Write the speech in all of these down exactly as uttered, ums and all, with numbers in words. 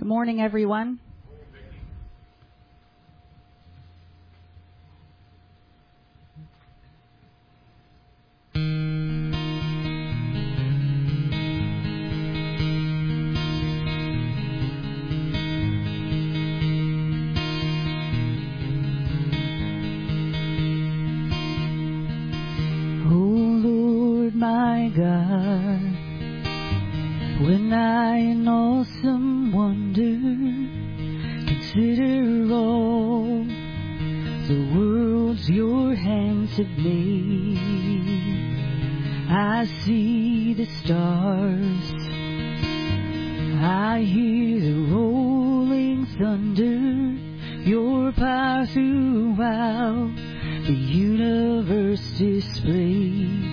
Good morning, everyone. When I in awesome wonder consider all the worlds your hands have made, I see the stars, I hear the rolling thunder, your power throughout the universe displayed.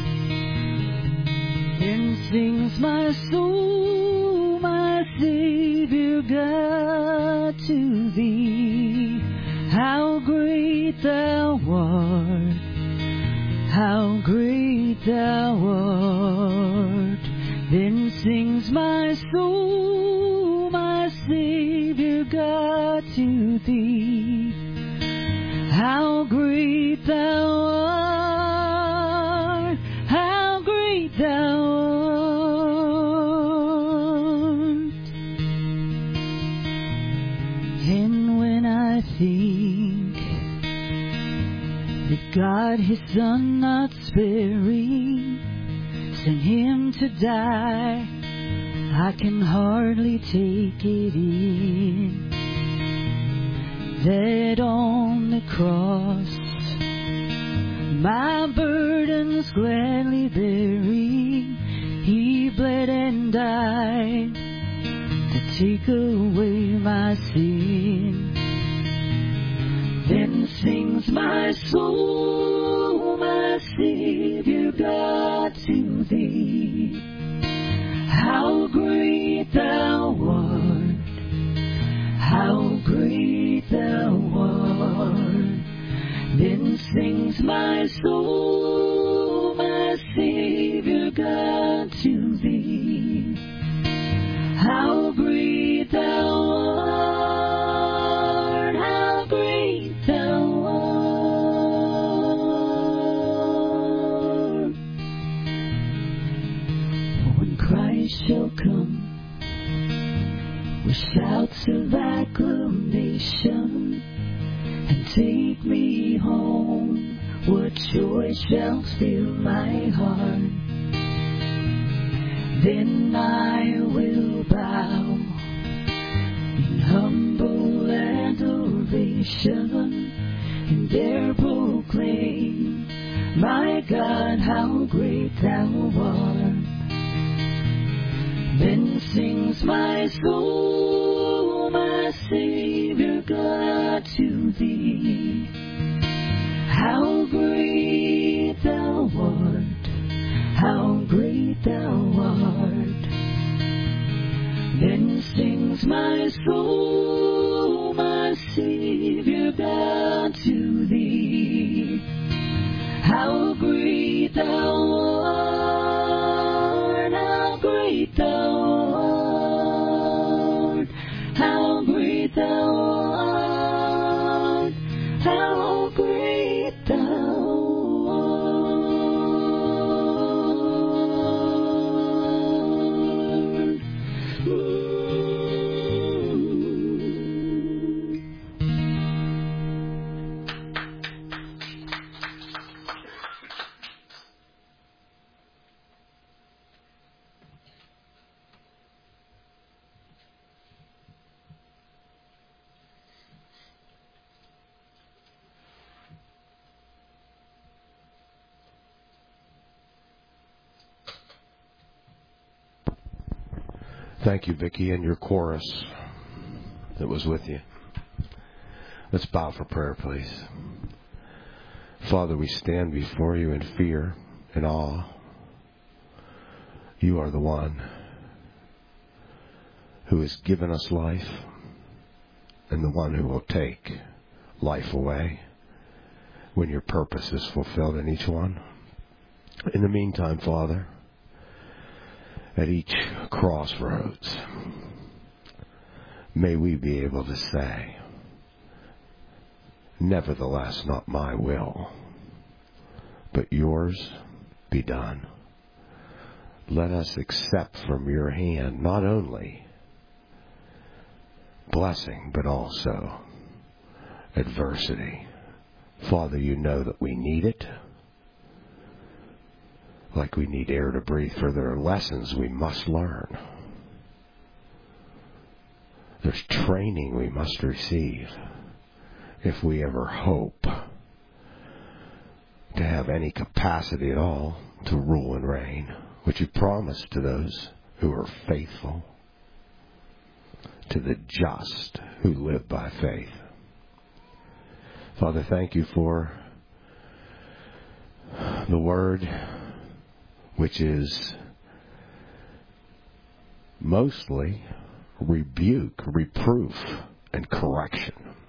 Then sings my soul, my Savior God, to thee. How great thou art, how great thou art. Then sings my soul, my Savior God, to thee. How great thou art, how great thou art. And when I think that God his Son not sparing sent him to die, I can hardly take it in that on the cross my burdens gladly bearing, he bled and died to take away my sin. Then sings my soul, my Savior God, to thee. How great thou art, how great thou art. Then sings my soul, my Savior God, to thee. How great thou art, how great thou art. When Christ shall come with shouts of acclamation and take me home, what joy shall fill my heart. Then I will bow in humble adoration and there proclaim, my God, how great thou art. Then sings my soul, my Savior God, to thee. How great thou art, how great thou art. Then sings my soul, my Savior God, to thee. How great thou art, how great thou art, how great thou art, how great thou art. Thank you, Vicki, and your chorus that was with you. Let's bow for prayer, please. Father, we stand before you in fear and awe. You are the one who has given us life and the one who will take life away when your purpose is fulfilled in each one. In the meantime, Father, at each crossroads, may we be able to say, nevertheless, not my will, but yours be done. Let us accept from your hand not only blessing, but also adversity. Father, you know that we need it. Like we need air to breathe, for there are lessons we must learn. There's training we must receive if we ever hope to have any capacity at all to rule and reign, which you promised to those who are faithful, to the just who live by faith. Father, thank you for the word, which is mostly rebuke, reproof, and correction,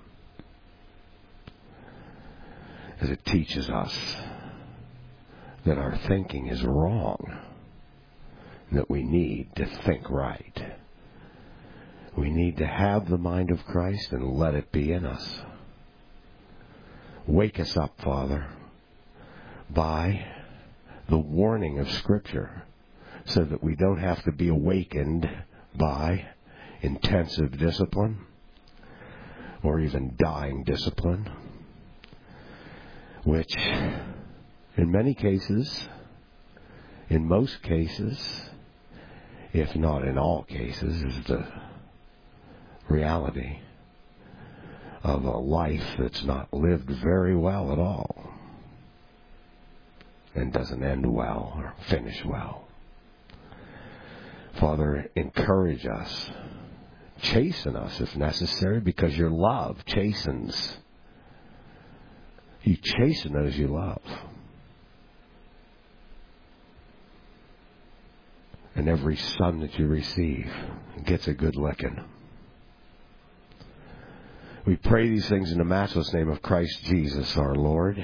as it teaches us that our thinking is wrong, that we need to think right. We need to have the mind of Christ and let it be in us. Wake us up, Father, by the warning of Scripture, so that we don't have to be awakened by intensive discipline or even dying discipline, which in many cases, in most cases, if not in all cases, is the reality of a life that's not lived very well at all and doesn't end well or finish well. Father, encourage us, chasten us if necessary, because your love chastens. You chasten those you love. And every son that you receive gets a good licking. We pray these things in the matchless name of Christ Jesus our Lord.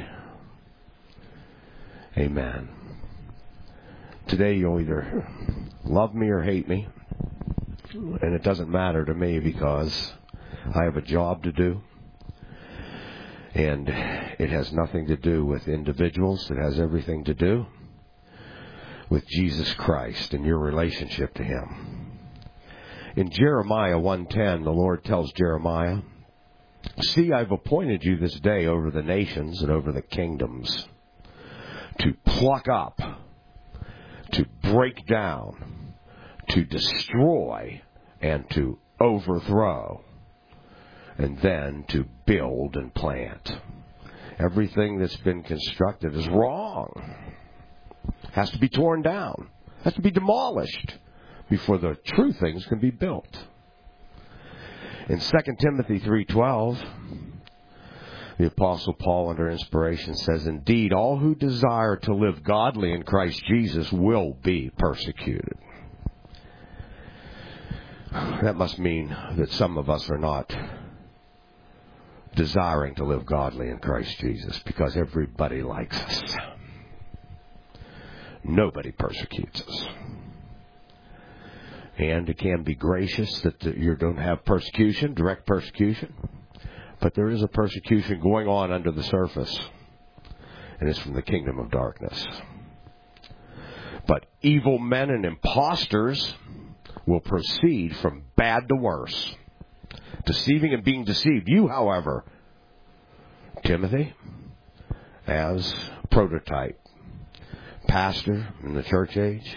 Amen. Today you'll either love me or hate me. And it doesn't matter to me, because I have a job to do. And it has nothing to do with individuals. It has everything to do with Jesus Christ and your relationship to Him. In Jeremiah one ten, the Lord tells Jeremiah, "See, I've appointed you this day over the nations and over the kingdoms, to pluck up, to break down, to destroy, and to overthrow, and then to build and plant." Everything that's been constructed is wrong. Has to be torn down. Has to be demolished before the true things can be built. In Second Timothy three twelve, the Apostle Paul, under inspiration, says, "Indeed, all who desire to live godly in Christ Jesus will be persecuted." That must mean that some of us are not desiring to live godly in Christ Jesus, because everybody likes us. Nobody persecutes us. And it can be gracious that you don't have persecution, direct persecution. But there is a persecution going on under the surface. And it's from the kingdom of darkness. But evil men and impostors will proceed from bad to worse, deceiving and being deceived. You, however, Timothy, as prototype, pastor in the church age,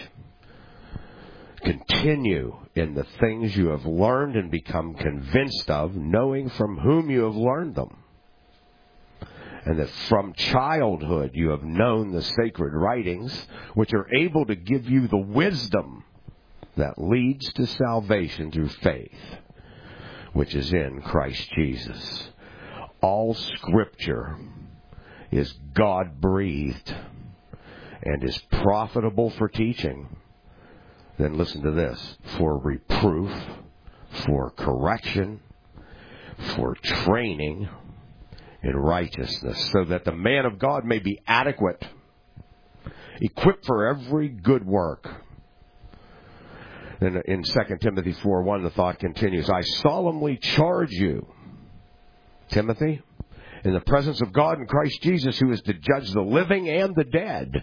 continue in the things you have learned and become convinced of, knowing from whom you have learned them. And that from childhood you have known the sacred writings, which are able to give you the wisdom that leads to salvation through faith, which is in Christ Jesus. All Scripture is God-breathed and is profitable for teaching. Then listen to this: for reproof, for correction, for training in righteousness, so that the man of God may be adequate, equipped for every good work. And in Second Timothy four one, the thought continues, I solemnly charge you, Timothy, in the presence of God and Christ Jesus, who is to judge the living and the dead,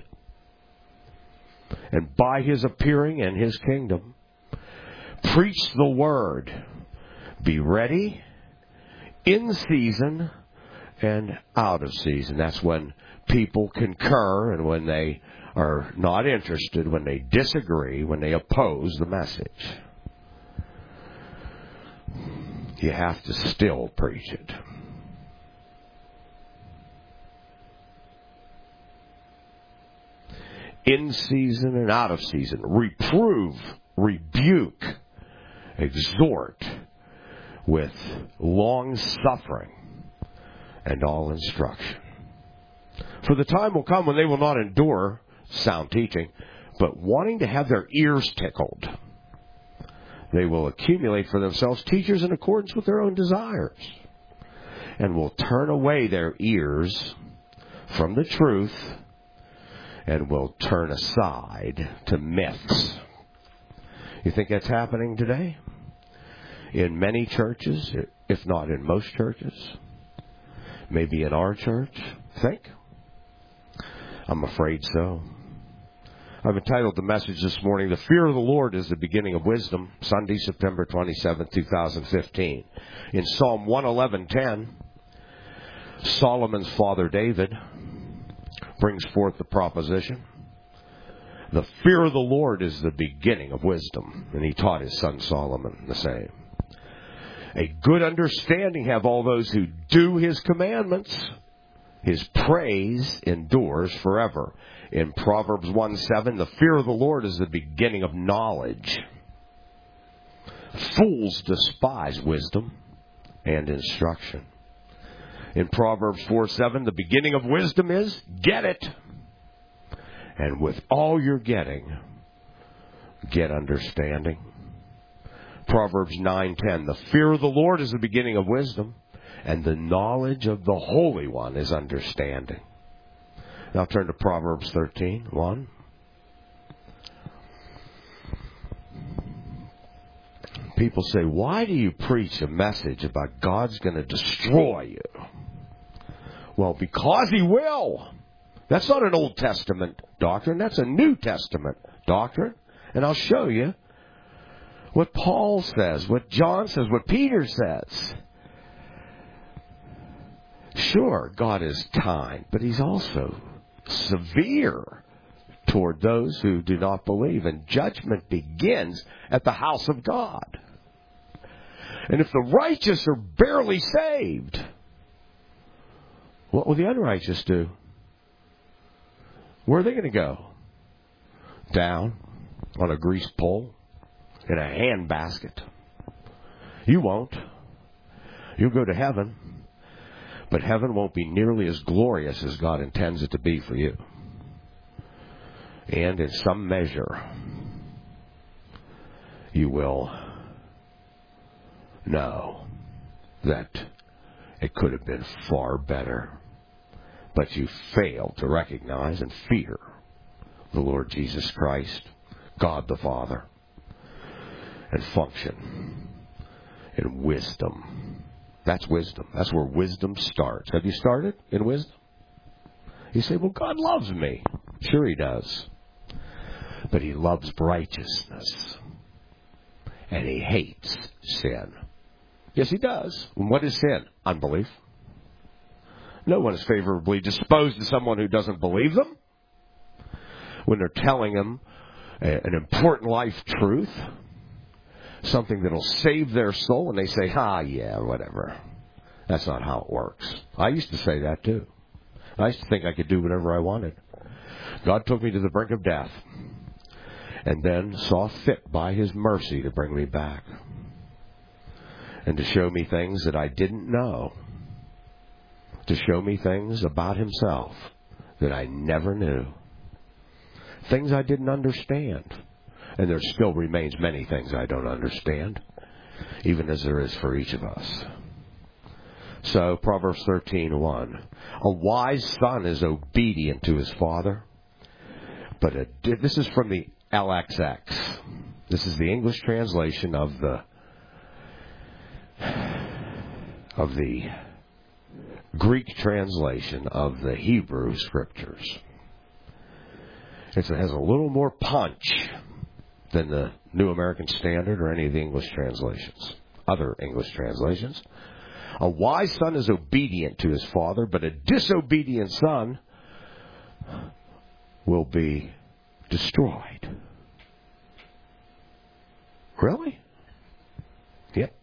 and by his appearing in his kingdom, preach the word. Be ready, in season and out of season. That's when people concur and when they are not interested, when they disagree, when they oppose the message. You have to still preach it. In season and out of season. Reprove, rebuke, exhort with long suffering and all instruction. For the time will come when they will not endure sound teaching, but wanting to have their ears tickled, they will accumulate for themselves teachers in accordance with their own desires, and will turn away their ears from the truth and will turn aside to myths. You think that's happening today? In many churches, if not in most churches? Maybe in our church? Think? I'm afraid so. I've entitled the message this morning, The Fear of the Lord is the Beginning of Wisdom, Sunday, September twenty-seventh, twenty fifteen. In Psalm one eleven ten, Solomon's father David brings forth the proposition, the fear of the Lord is the beginning of wisdom. And he taught his son Solomon the same. A good understanding have all those who do his commandments. His praise endures forever. In Proverbs one seven, the fear of the Lord is the beginning of knowledge. Fools despise wisdom and instruction. In Proverbs four seven, the beginning of wisdom is get it. And with all you're getting, get understanding. Proverbs nine ten, the fear of the Lord is the beginning of wisdom, and the knowledge of the Holy One is understanding. Now turn to Proverbs thirteen one. People say, why do you preach a message about God's going to destroy you? Well, because He will. That's not an Old Testament doctrine. That's a New Testament doctrine. And I'll show you what Paul says, what John says, what Peter says. Sure, God is kind, but He's also severe toward those who do not believe. And judgment begins at the house of God. And if the righteous are barely saved, what will the unrighteous do? Where are they going to go? Down on a greased pole in a hand basket. You won't. You'll go to heaven. But heaven won't be nearly as glorious as God intends it to be for you. And in some measure, you will know that it could have been far better. But you fail to recognize and fear the Lord Jesus Christ, God the Father, and function in wisdom. That's wisdom. That's where wisdom starts. Have you started in wisdom? You say, well, God loves me. Sure He does. But He loves righteousness. And He hates sin. Yes, He does. And what is sin? Unbelief. No one is favorably disposed to someone who doesn't believe them. When they're telling them an important life truth, something that will save their soul, and they say, ah, yeah, whatever. That's not how it works. I used to say that too. I used to think I could do whatever I wanted. God took me to the brink of death, and then saw fit by His mercy to bring me back, and to show me things that I didn't know, to show me things about Himself that I never knew, things I didn't understand. And there still remains many things I don't understand, even as there is for each of us. So, Proverbs thirteen one. A wise son is obedient to his father, but a, this is from the L X X. This is the English translation of the of the Greek translation of the Hebrew Scriptures. It has a little more punch than the New American Standard or any of the English translations, other English translations. A wise son is obedient to his father, but a disobedient son will be destroyed. Really? Yep.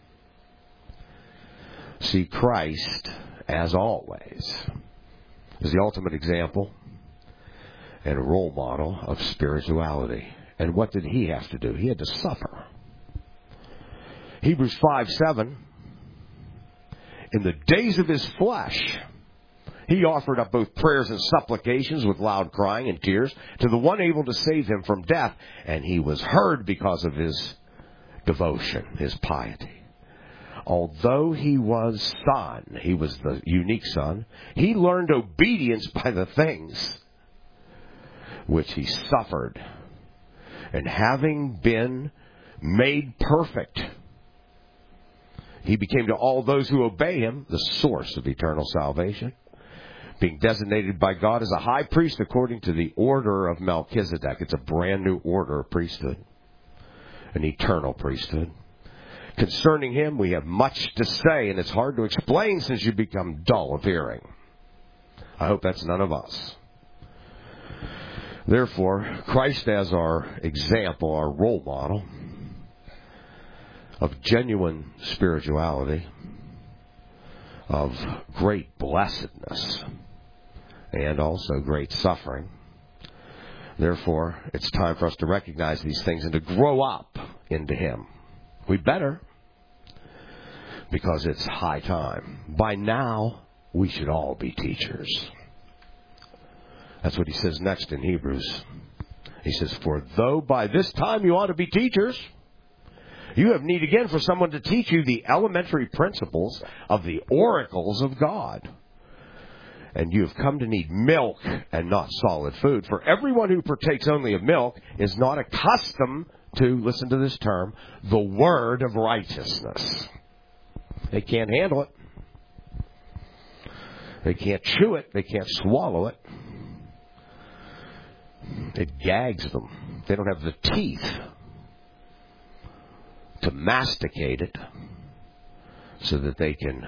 See, Christ, as always, is the ultimate example and role model of spirituality. And what did he have to do? He had to suffer. Hebrews five seven, in the days of his flesh, he offered up both prayers and supplications with loud crying and tears to the one able to save him from death, and he was heard because of his devotion, his piety. Although he was son, he was the unique son, he learned obedience by the things which he suffered. And having been made perfect, he became to all those who obey him the source of eternal salvation, being designated by God as a high priest according to the order of Melchizedek. It's a brand new order of priesthood, an eternal priesthood. Concerning him, we have much to say, and it's hard to explain since you become dull of hearing. I hope that's none of us. Therefore, Christ as our example, our role model of genuine spirituality, of great blessedness, and also great suffering. Therefore, it's time for us to recognize these things and to grow up into him. We better, because it's high time. By now, we should all be teachers. That's what he says next in Hebrews. He says, for though by this time you ought to be teachers, you have need again for someone to teach you the elementary principles of the oracles of God. And you have come to need milk and not solid food. For everyone who partakes only of milk is not accustomed to, listen to this term, the word of righteousness. They can't handle it. They can't chew it. They can't swallow it. It gags them. They don't have the teeth to masticate it so that they can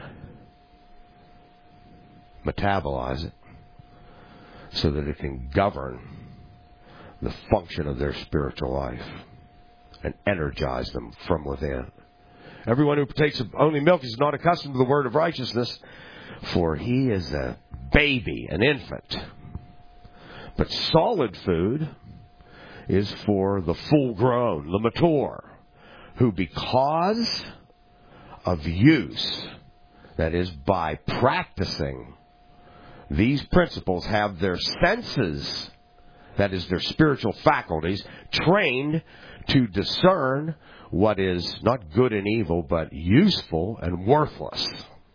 metabolize it, so that it can govern the function of their spiritual life and energize them from within. Everyone who partakes of only milk is not accustomed to the word of righteousness, for he is a baby, an infant. But solid food is for the full-grown, the mature, who because of use, that is, by practicing these principles, have their senses, that is, their spiritual faculties, trained to discern what is not good and evil, but useful and worthless.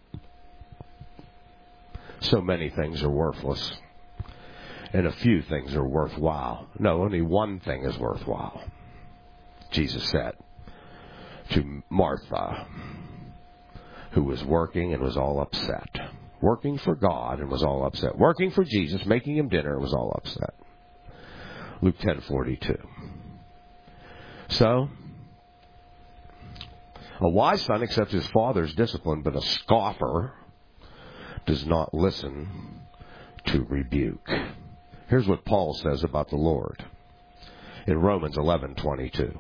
So many things are worthless, and a few things are worthwhile. No, only one thing is worthwhile. Jesus said to Martha, who was working and was all upset. Working for God and was all upset. Working for Jesus, making him dinner, and was all upset. Luke ten forty-two. So, a wise son accepts his father's discipline, but a scoffer does not listen to rebuke. Here's what Paul says about the Lord in Romans eleven twenty-two.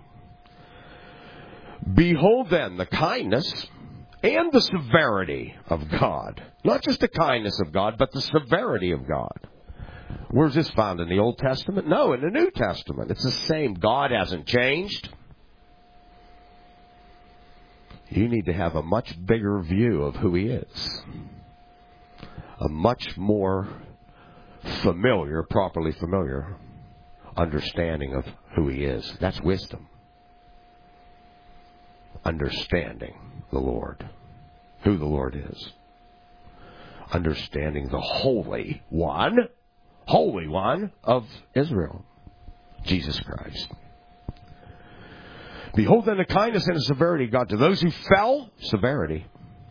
Behold then the kindness and the severity of God. Not just the kindness of God, but the severity of God. Where's this found? In the Old Testament? No, in the New Testament. It's the same. God hasn't changed. You need to have a much bigger view of who he is. A much more familiar, properly familiar understanding of who he is. That's wisdom. Understanding the Lord, who the Lord is. Understanding the Holy One, Holy One of Israel, Jesus Christ. Behold then the kindness and the severity of God. To those who fell, severity.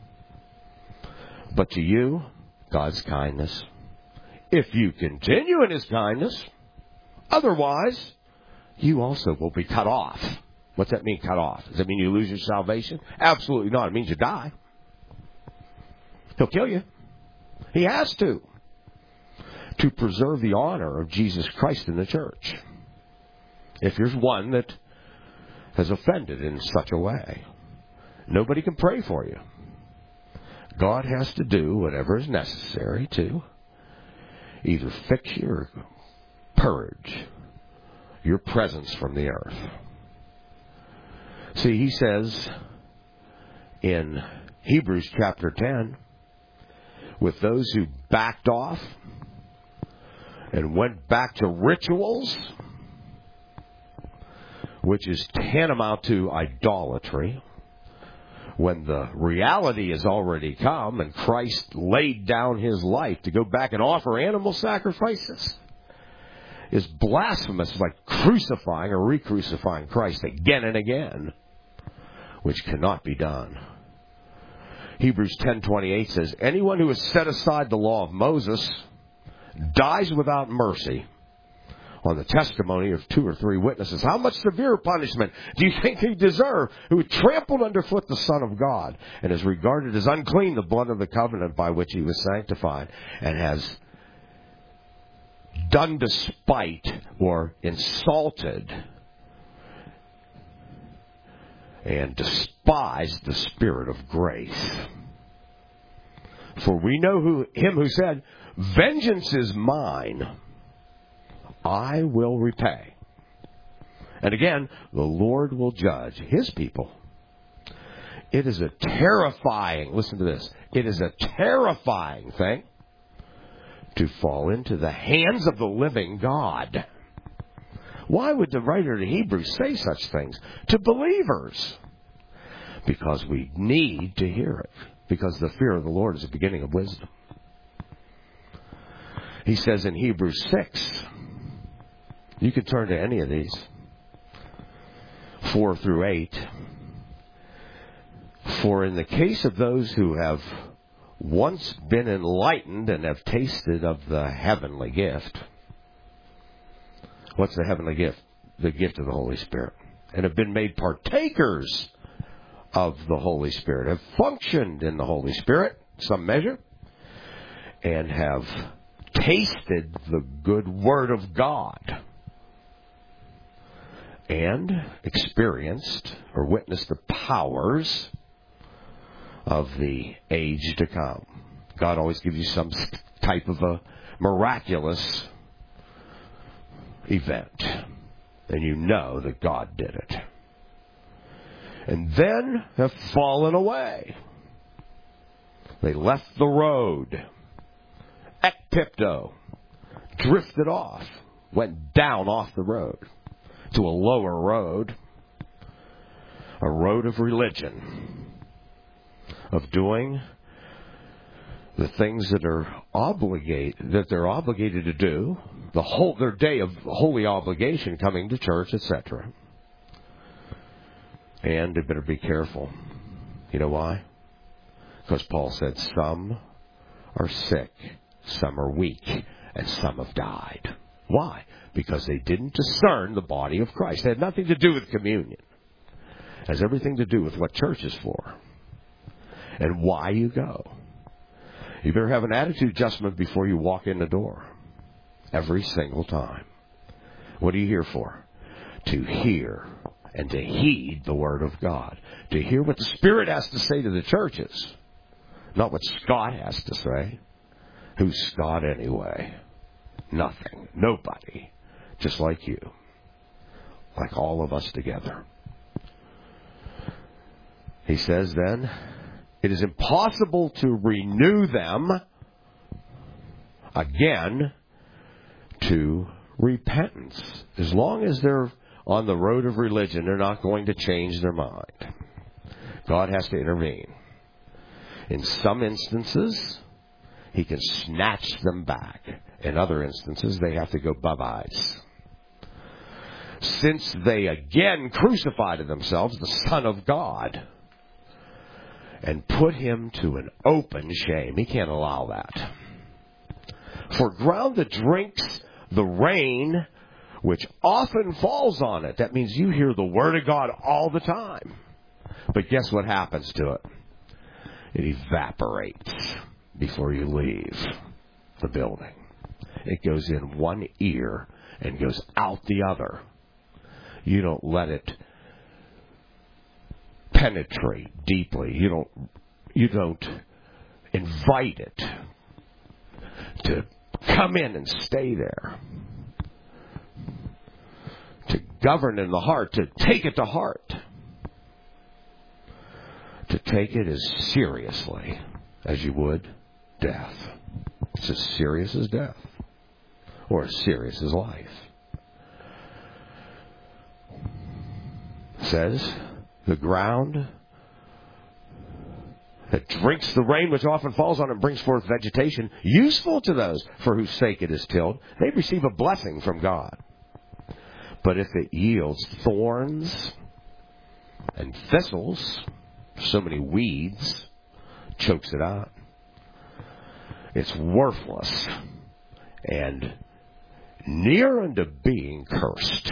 But to you, God's kindness. If you continue in His kindness, otherwise, you also will be cut off. What's that mean, cut off? Does that mean you lose your salvation? Absolutely not. It means you die. He'll kill you. He has to. To preserve the honor of Jesus Christ in the church. If there's one that has offended in such a way, nobody can pray for you. God has to do whatever is necessary to either fix you or purge your presence from the earth. See, he says in Hebrews chapter ten, with those who backed off and went back to rituals, which is tantamount to idolatry, when the reality has already come and Christ laid down His life to go back and offer animal sacrifices, is blasphemous, like crucifying or re-crucifying Christ again and again, which cannot be done. Hebrews ten twenty-eight says, anyone who has set aside the law of Moses dies without mercy on the testimony of two or three witnesses. How much severe punishment do you think he deserved, who trampled underfoot the Son of God and has regarded as unclean the blood of the covenant by which he was sanctified, and has done despite or insulted and despised the Spirit of grace? For we know who him who said, vengeance is mine, I will repay. And again, the Lord will judge His people. It is a terrifying, listen to this, it is a terrifying thing to fall into the hands of the living God. Why would the writer of the Hebrews say such things to believers? Because we need to hear it. Because the fear of the Lord is the beginning of wisdom. He says in Hebrews six, you could turn to any of these, four through eight. For in the case of those who have once been enlightened and have tasted of the heavenly gift. What's the heavenly gift? The gift of the Holy Spirit. And have been made partakers of the Holy Spirit, have functioned in the Holy Spirit, some measure, and have tasted the good Word of God, and experienced or witnessed the powers of the age to come. God always gives you some type of a miraculous event, and you know that God did it. And then have fallen away. They left the road. Ekpipto. Drifted off. Went down off the road to a lower road. A road of religion. Of doing the things that are obligate that they're obligated to do. The whole their day of holy obligation, coming to church, et cetera. And they better be careful. You know why? Because Paul said some are sick, some are weak, and some have died. Why? Because they didn't discern the body of Christ. It had nothing to do with communion. It has everything to do with what church is for and why you go. You better have an attitude adjustment before you walk in the door. Every single time. What are you here for? To hear and to heed the Word of God. To hear what the Spirit has to say to the churches. Not what Scott has to say. Who's Scott anyway? Nothing. Nobody. Just like you. Like all of us together. He says then, it is impossible to renew them again to repentance. As long as they're on the road of religion, they're not going to change their mind. God has to intervene. In some instances, He can snatch them back. In other instances, they have to go bye-byes. since they again crucified to themselves the Son of God and put him to an open shame. He can't allow that. For ground that drinks the rain which often falls on it. That means you hear the Word of God all the time. But guess what happens to it? It evaporates before you leave the building. It goes in one ear and goes out the other. You don't let it penetrate deeply. You don't, you don't invite it to come in and stay there. To govern in the heart, to take it to heart. To take it as seriously as you would death. It's as serious as death. Or as serious as life. It says, the ground that drinks the rain which often falls on it and brings forth vegetation, useful to those for whose sake it is tilled, they receive a blessing from God. But if it yields thorns and thistles, so many weeds, chokes it out, it's worthless and near unto being cursed.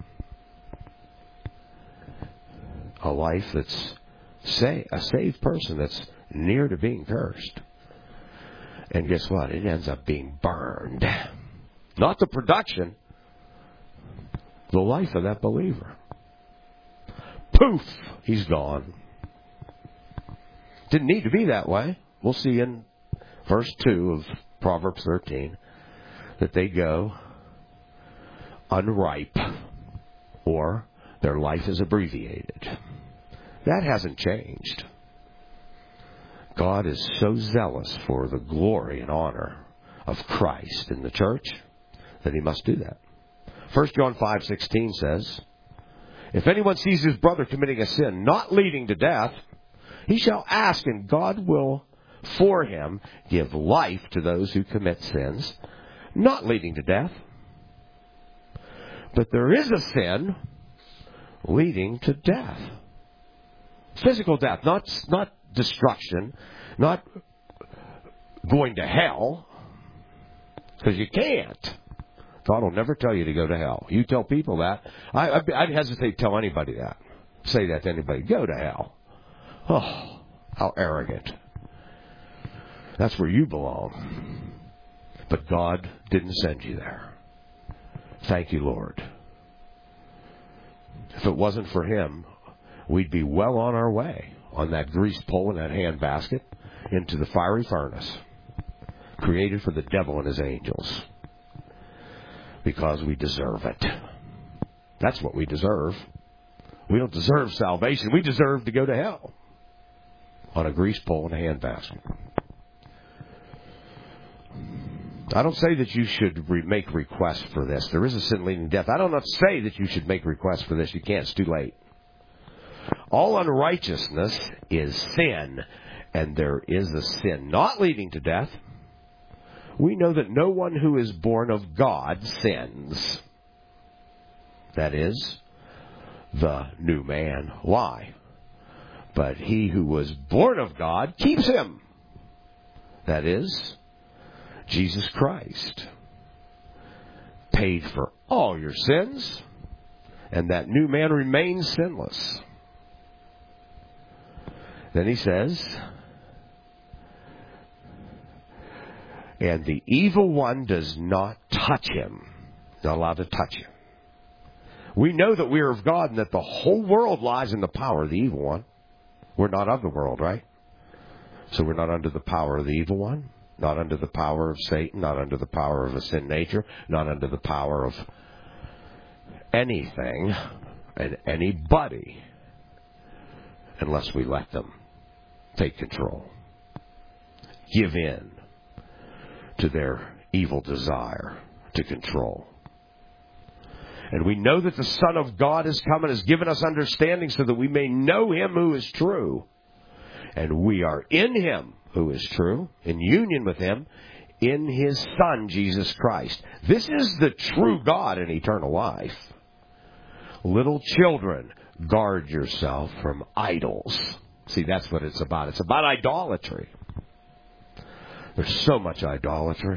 A life that's say, a saved person that's near to being cursed. And guess what? It ends up being burned. Not the production, the life of that believer. Poof! He's gone. Didn't need to be that way. We'll see in verse two of Proverbs thirteen that they go unripe, or their life is abbreviated. That hasn't changed. God is so zealous for the glory and honor of Christ in the church that he must do that. First John five sixteen says, if anyone sees his brother committing a sin not leading to death, he shall ask, and God will for him give life to those who commit sins not leading to death. But there is a sin leading to death. Physical death, not, not destruction, not going to hell, because you can't. God will never tell you to go to hell. You tell people that. I, I'd, I'd hesitate to tell anybody that. Say that to anybody. Go to hell. Oh, how arrogant. That's where you belong. But God didn't send you there. Thank you, Lord. If it wasn't for him, we'd be well on our way on that greased pole and that hand basket into the fiery furnace created for the devil and his angels. Because we deserve it. That's what we deserve. We don't deserve salvation. We deserve to go to hell on a greased pole and a hand basket. I don't say that you should re- make requests for this. There is a sin leading to death. I don't not say that you should make requests for this. You can't. It's too late. All unrighteousness is sin, and there is a sin not leading to death. We know that no one who is born of God sins. That is, the new man. Why? But he who was born of God keeps him. That is, Jesus Christ paid for all your sins, and that new man remains sinless. Then he says, and the evil one does not touch him. Not allowed to touch him. We know that we are of God and that the whole world lies in the power of the evil one. We're not of the world, right? So we're not under the power of the evil one. Not under the power of Satan. Not under the power of a sin nature. Not under the power of anything and anybody. Unless we let them take control. Give in to their evil desire to control. And we know that the Son of God has come and has given us understanding so that we may know him who is true. And we are in him who is true, in union with him, in his Son, Jesus Christ. This is the true God and eternal life. Little children, guard yourself from idols. See, that's what it's about. It's about idolatry. There's so much idolatry.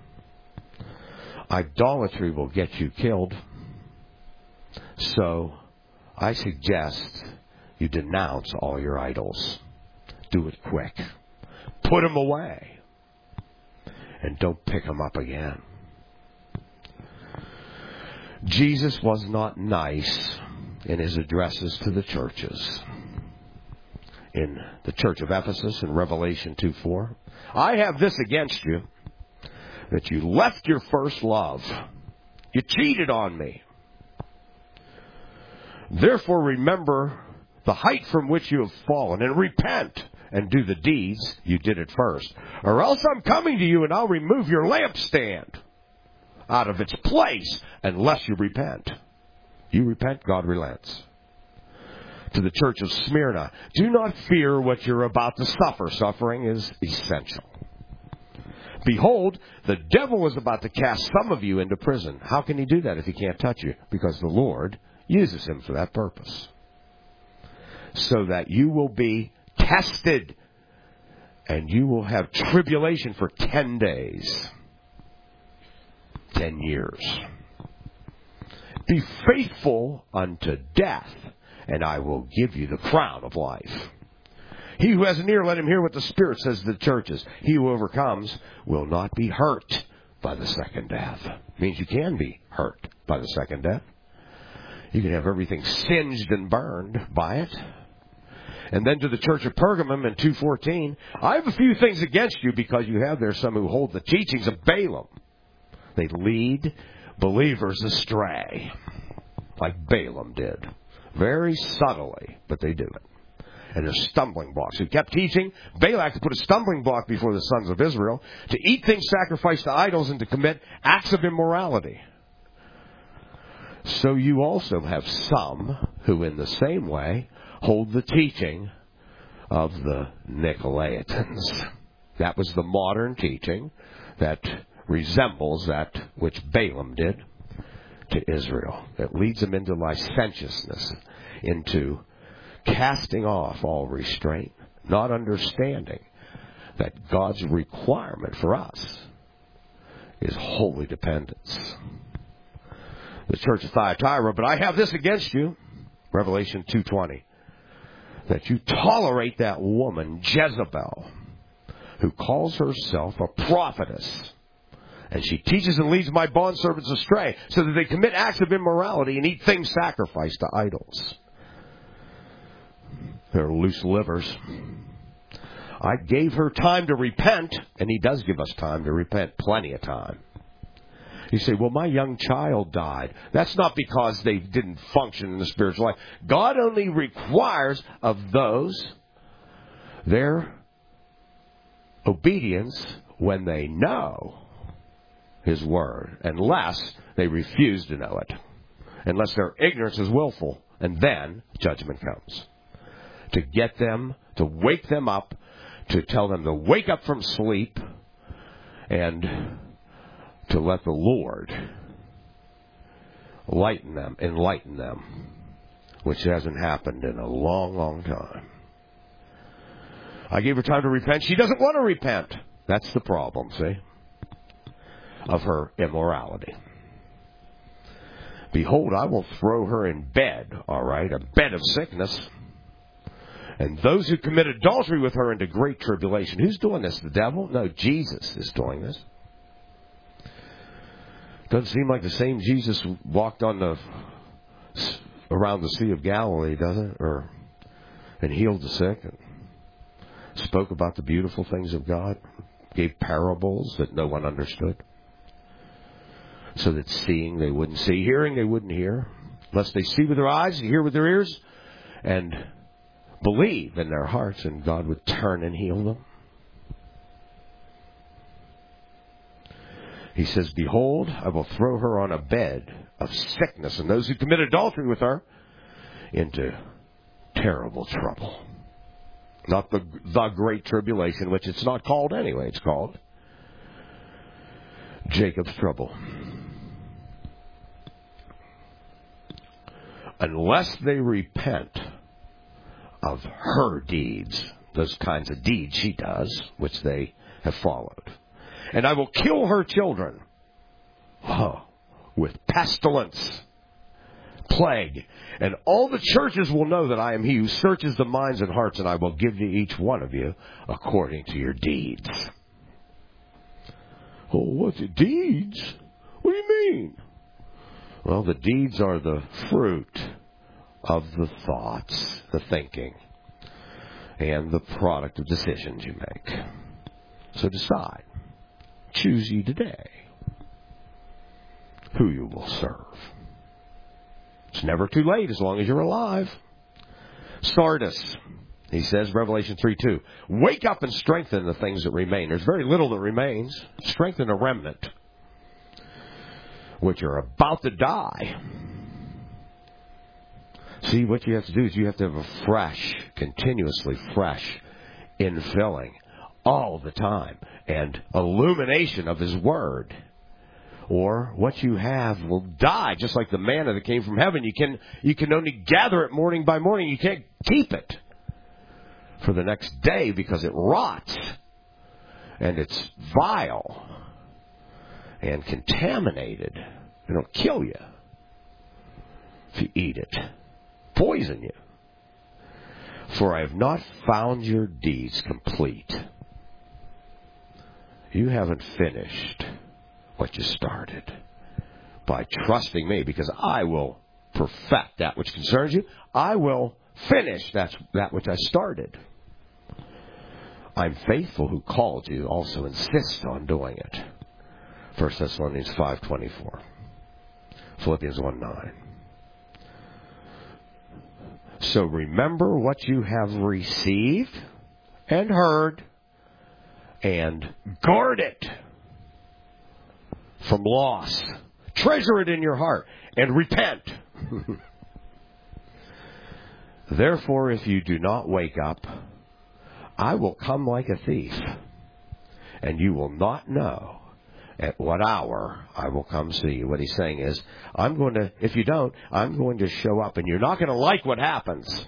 Idolatry will get you killed. So, I suggest you denounce all your idols. Do it quick. Put them away. And don't pick them up again. Jesus was not nice in his addresses to the churches. In the church of Ephesus in Revelation two four, I have this against you, that you left your first love. You cheated on me. Therefore remember the height from which you have fallen, and repent and do the deeds you did at first. Or else I'm coming to you and I'll remove your lampstand out of its place unless you repent. You repent, God relents. To the church of Smyrna, do not fear what you're about to suffer. Suffering is essential. Behold, the devil is about to cast some of you into prison. How can he do that if he can't touch you? Because the Lord uses him for that purpose. So that you will be tested, and you will have tribulation for ten days. Ten years. Be faithful unto death, and I will give you the crown of life. He who has an ear, let him hear what the Spirit says to the churches. He who overcomes will not be hurt by the second death. It means you can be hurt by the second death. You can have everything singed and burned by it. And then to the church of Pergamum in two fourteen, I have a few things against you because you have there some who hold the teachings of Balaam. They lead believers astray, like Balaam did. Very subtly, but they do it. And they're stumbling blocks. Who kept teaching, Balak to put a stumbling block before the sons of Israel, to eat things sacrificed to idols and to commit acts of immorality. So you also have some who in the same way hold the teaching of the Nicolaitans. That was the modern teaching that resembles that which Balaam did to Israel. It leads them into licentiousness, into casting off all restraint, not understanding that God's requirement for us is holy dependence. The church of Thyatira, but I have this against you, Revelation two twenty, that you tolerate that woman, Jezebel, who calls herself a prophetess. And she teaches and leads my bondservants astray, so that they commit acts of immorality and eat things sacrificed to idols. They're loose livers. I gave her time to repent, and he does give us time to repent, plenty of time. You say, well, my young child died. That's not because they didn't function in the spiritual life. God only requires of those their obedience when they know His Word, unless they refuse to know it, unless their ignorance is willful, and then judgment comes. To get them, to wake them up, to tell them to wake up from sleep, and to let the Lord lighten them, enlighten them, which hasn't happened in a long, long time. I gave her time to repent. She doesn't want to repent. That's the problem, see, of her immorality. Behold, I will throw her in bed, all right, a bed of sickness, and those who commit adultery with her into great tribulation. Who's doing this? The devil? No, Jesus is doing this. Doesn't seem like the same Jesus walked on the around the Sea of Galilee, does it? Or and healed the sick and spoke about the beautiful things of God, gave parables that no one understood, so that seeing they wouldn't see, hearing they wouldn't hear, lest they see with their eyes, hear with their ears, and believe in their hearts, and God would turn and heal them. He says, behold, I will throw her on a bed of sickness, and those who commit adultery with her into terrible trouble. Not the, the great tribulation, which it's not called anyway. It's called Jacob's trouble. unless they repent of her deeds, those kinds of deeds she does, which they have followed. And I will kill her children oh, with pestilence, plague. And all the churches will know that I am he who searches the minds and hearts, and I will give to each one of you according to your deeds. Oh, what's the deeds? What do you mean? Well, the deeds are the fruit of the thoughts, the thinking, and the product of decisions you make. So decide. Choose ye today who you will serve. It's never too late as long as you're alive. Sardis, he says, Revelation three two, wake up and strengthen the things that remain. There's very little that remains. Strengthen a remnant, which are about to die. See, what you have to do is you have to have a fresh, continuously fresh infilling all the time and illumination of His Word. Or what you have will die, just like the manna that came from heaven. You can you can only gather it morning by morning. You can't keep it for the next day because it rots and it's vile and contaminated. It'll kill you if you eat it, poison you. For I have not found your deeds complete. You haven't finished what you started by trusting me, because I will perfect that which concerns you. I will finish that, that which I started. I'm faithful who called you, also insist on doing it. First Thessalonians five twenty-four. Philippians one nine. So remember what you have received and heard, and guard it from loss. Treasure it in your heart and repent. Therefore, if you do not wake up, I will come like a thief, and you will not know at what hour I will come see you. What he's saying is, I'm going to, if you don't, I'm going to show up, and you're not going to like what happens.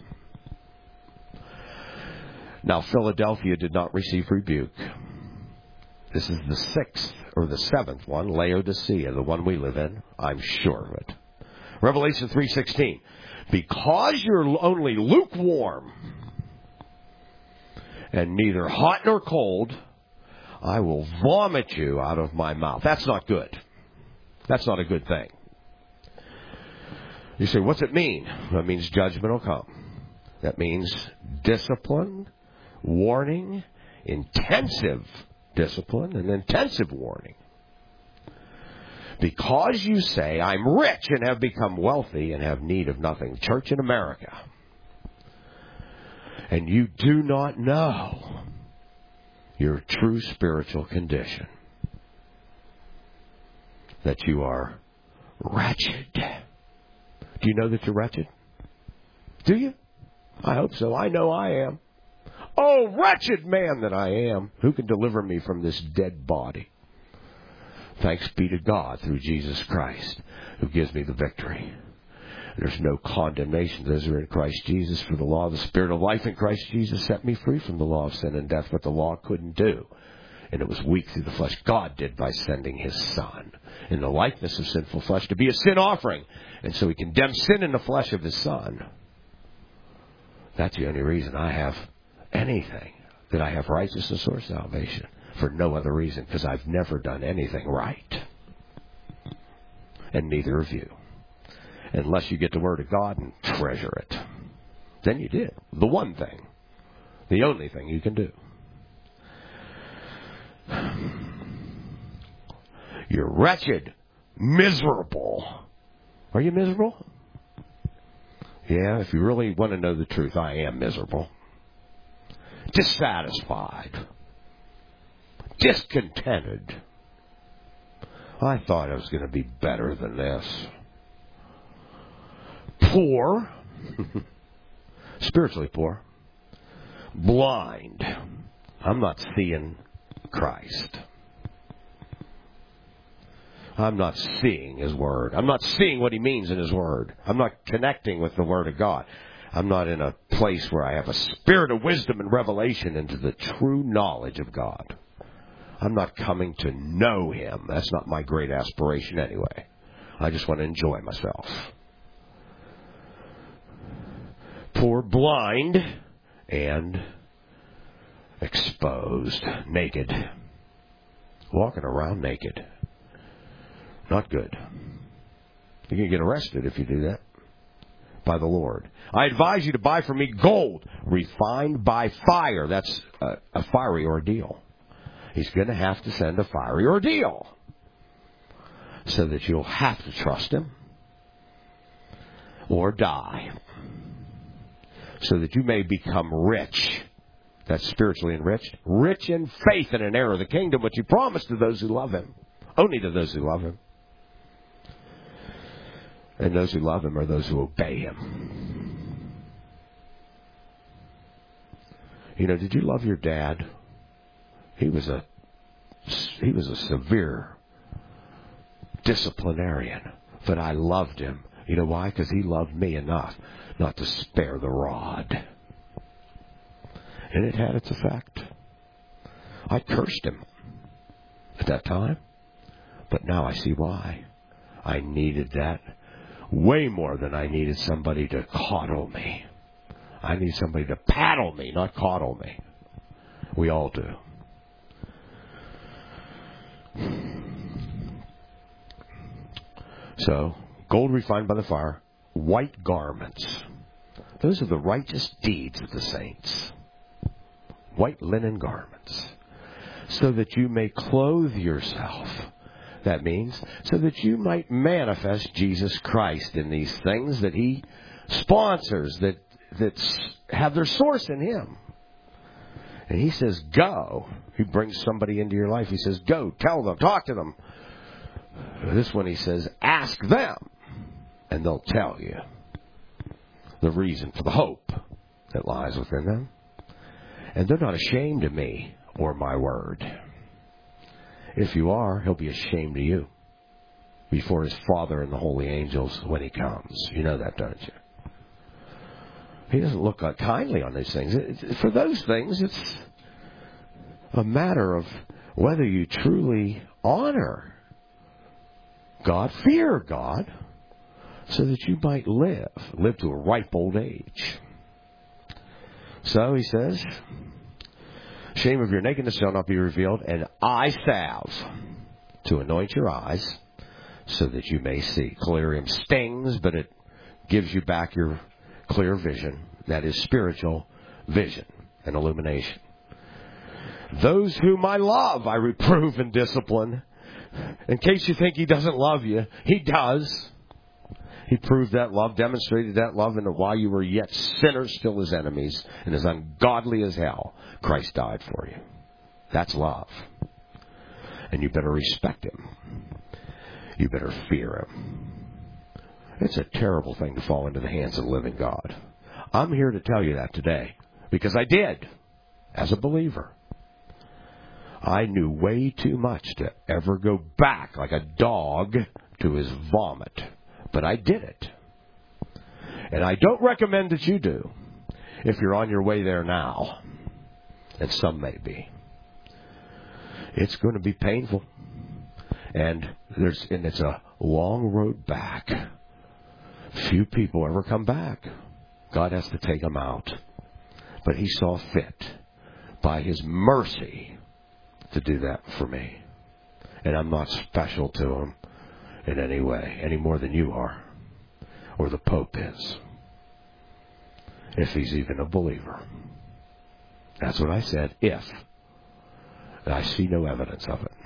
Now, Philadelphia did not receive rebuke. This is the sixth or the seventh one, Laodicea, the one we live in. I'm sure of it. Revelation three sixteen. Because you're only lukewarm and neither hot nor cold, I will vomit you out of my mouth. That's not good. That's not a good thing. You say, what's it mean? That means judgment will come. That means discipline, warning, intensive discipline, and intensive warning. Because you say, I'm rich and have become wealthy and have need of nothing. Church in America. And you do not know your true spiritual condition. That you are wretched. Do you know that you're wretched? Do you? I hope so. I know I am. Oh, wretched man that I am, who can deliver me from this dead body? Thanks be to God through Jesus Christ, who gives me the victory. There's no condemnation to those who are in Christ Jesus, for the law of the Spirit of life in Christ Jesus set me free from the law of sin and death, what the law couldn't do. And it was weak through the flesh. God did by sending His Son in the likeness of sinful flesh to be a sin offering. And so He condemned sin in the flesh of His Son. That's the only reason I have anything, that I have righteousness or salvation, for no other reason, because I've never done anything right. And neither of you. Unless you get the Word of God and treasure it. Then you did. The one thing. The only thing you can do. You're wretched. Miserable. Are you miserable? Yeah, if you really want to know the truth, I am miserable. Dissatisfied. Discontented. I thought I was going to be better than this. Poor. Spiritually poor. Blind. I'm not seeing Christ. I'm not seeing His Word. I'm not seeing what He means in His Word. I'm not connecting with the Word of God. I'm not in a place where I have a spirit of wisdom and revelation into the true knowledge of God. I'm not coming to know Him. That's not my great aspiration anyway. I just want to enjoy myself. Poor, blind, and exposed, naked. Walking around naked. Not good. You're going to get arrested if you do that. By the Lord. I advise you to buy from me gold refined by fire. That's a, a fiery ordeal. He's going to have to send a fiery ordeal so that you'll have to trust Him or die so that you may become rich. That's spiritually enriched. Rich in faith and an heir of the kingdom, which He promised to those who love Him. Only to those who love Him. And those who love Him are those who obey Him. You know, did you love your dad? He was a he was a severe disciplinarian, but I loved him. You know why? Because he loved me enough not to spare the rod. And it had its effect. I cursed him at that time, but now I see why. I needed that way more than I needed somebody to coddle me. I need somebody to paddle me, not coddle me. We all do. So, gold refined by the fire, white garments. Those are the righteous deeds of the saints. White linen garments. So that you may clothe yourself. That means so that you might manifest Jesus Christ in these things that He sponsors, that, that have their source in Him. And He says, go. He brings somebody into your life. He says, go, tell them, talk to them. This one He says, ask them, and they'll tell you the reason for the hope that lies within them. And they're not ashamed of me or my word. If you are, He'll be ashamed of you before His Father and the holy angels when He comes. You know that, don't you? He doesn't look kindly on these things. For those things, it's a matter of whether you truly honor God, fear God, so that you might live, live to a ripe old age. So He says, shame of your nakedness shall not be revealed, and eye salve to anoint your eyes, so that you may see. Collyrium stings, but it gives you back your clear vision. That is spiritual vision and illumination. Those whom I love, I reprove and discipline. In case you think He doesn't love you, He does. He proved that love, demonstrated that love, and while you were yet sinners, still His enemies, and as ungodly as hell, Christ died for you. That's love. And you better respect Him. You better fear Him. It's a terrible thing to fall into the hands of the living God. I'm here to tell you that today, because I did, as a believer. I knew way too much to ever go back like a dog to his vomit. But I did it. And I don't recommend that you do if you're on your way there now. And some may be. It's going to be painful. And there's and it's a long road back. Few people ever come back. God has to take them out. But He saw fit by His mercy to do that for me. And I'm not special to Him in any way, any more than you are, or the Pope is, if he's even a believer. That's what I said, if. And I see no evidence of it.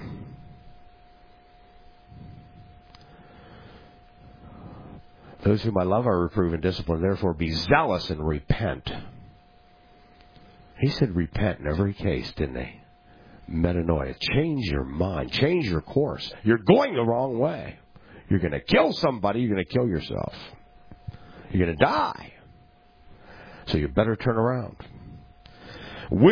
Those whom I love I reprove and discipline, therefore be zealous and repent. He said repent in every case, didn't he? Metanoia. Change your mind. Change your course. You're going the wrong way. You're going to kill somebody. You're going to kill yourself. You're going to die. So you better turn around.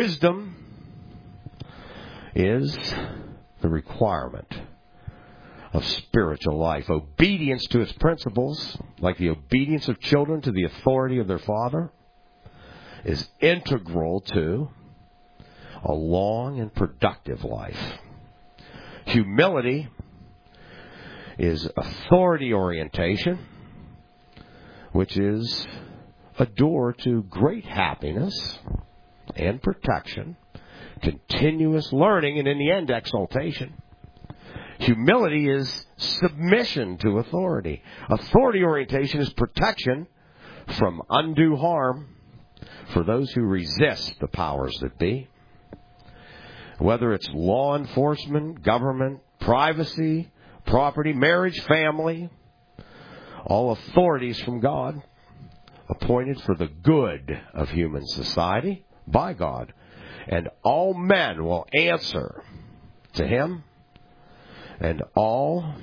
Wisdom is the requirement of spiritual life. Obedience to its principles, like the obedience of children to the authority of their father, is integral to a long and productive life. Humility is authority orientation, which is a door to great happiness and protection, continuous learning, and in the end, exaltation. Humility is submission to authority. Authority orientation is protection from undue harm for those who resist the powers that be. Whether it's law enforcement, government, privacy, property, marriage, family, all authorities from God, appointed for the good of human society by God. And all men will answer to Him, and all,